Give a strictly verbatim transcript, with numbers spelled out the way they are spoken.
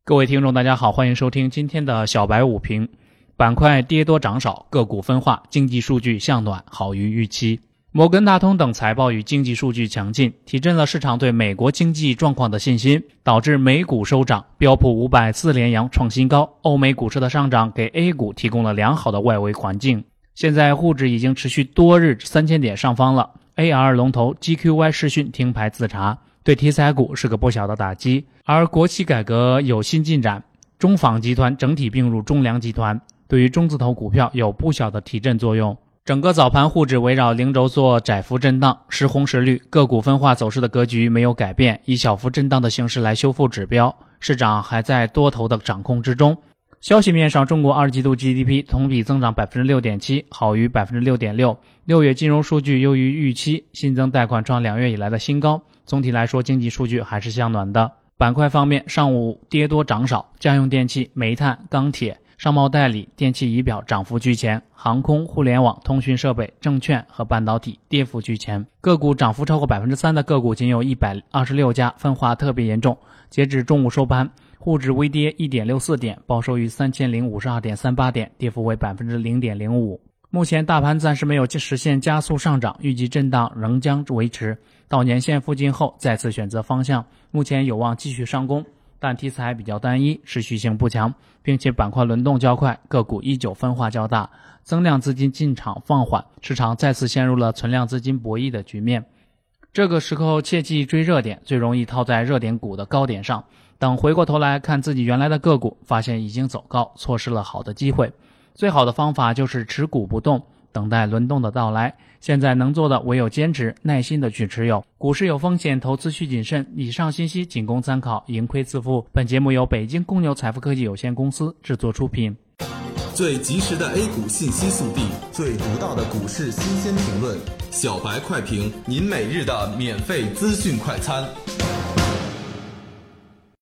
各位听众大家好，欢迎收听今天的小白午评。板块跌多涨少，个股分化，经济数据向暖，好于预期。摩根大通等财报与经济数据强劲，提振了市场对美国经济状况的信心，导致美股收涨，标普五百自连阳创新高。欧美股市的上涨给 A 股提供了良好的外围环境。现在沪指已经持续多日三千点上方了。 A R 龙头 G Q Y 视讯停牌自查，对题材股是个不小的打击。而国企改革有新进展，中纺集团整体并入中粮集团，对于中字头股票有不小的提振作用。整个早盘沪指围绕零轴做窄幅震荡，时红时绿，个股分化走势的格局没有改变，以小幅震荡的形式来修复指标，市场还在多头的掌控之中。消息面上，中国二季度 G D P 同比增长 百分之六点七， 好于 百分之六点六， 六月金融数据优于预期，新增贷款创两月以来的新高。总体来说，经济数据还是向暖的。板块方面，上午跌多涨少，家用电器、煤炭、钢铁、商贸代理、电气仪表涨幅居前，航空、互联网、通讯设备、证券和半导体跌幅居前。个股涨幅超过 百分之三 的个股仅有一百二十六家，分化特别严重。截至中午收盘，沪指微跌 一点六四 点，报收于 三千零五十二点三八 点，跌幅为 百分之零点零五。目前大盘暂时没有实现加速上涨，预计震荡仍将维持，到年线附近后再次选择方向，目前有望继续上攻，但题材比较单一，持续性不强，并且板块轮动较快，个股依旧分化较大，增量资金进场放缓，市场再次陷入了存量资金博弈的局面。这个时候切忌追热点，最容易套在热点股的高点上，等回过头来看自己原来的个股，发现已经走高，错失了好的机会。最好的方法就是持股不动，等待轮动的到来。现在能做的唯有坚持，耐心的去持有。股市有风险，投资需谨慎。以上信息仅供参考，盈亏自负。本节目由北京公牛财富科技有限公司制作出品。 最及时的 A 股信息速递， 最独到的股市新鲜评论， 小白快评，您每日的免费资讯快餐。